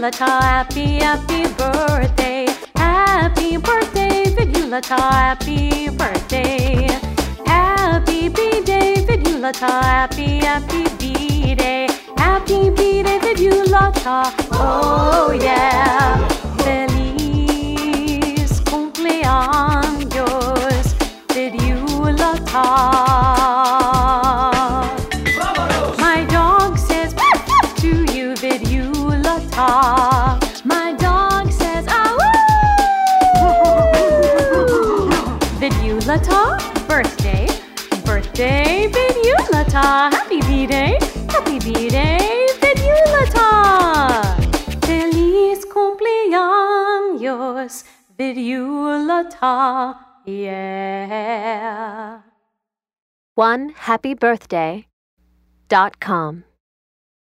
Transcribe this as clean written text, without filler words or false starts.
Violetta, happy birthday. Happy birthday, Violetta, happy birthday. Happy B-Day, Violetta, happy B-Day. Happy B-Day, Violetta, oh yeah. Feliz cumpleaños, Violetta. My dog says to you, Violetta. My dog says Violetta, birthday, birthday, Violetta. Happy B-Day, Violetta. Feliz cumpleaños, Violetta, yeah. OneHappyBirthday.com